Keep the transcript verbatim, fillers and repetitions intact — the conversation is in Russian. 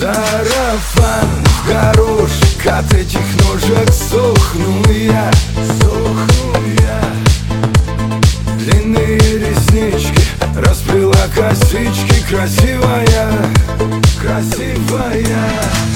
Сарафан в горошек, от этих ножек сохну я, сохну я. Длинные реснички, расплела косички, красивая, красивая.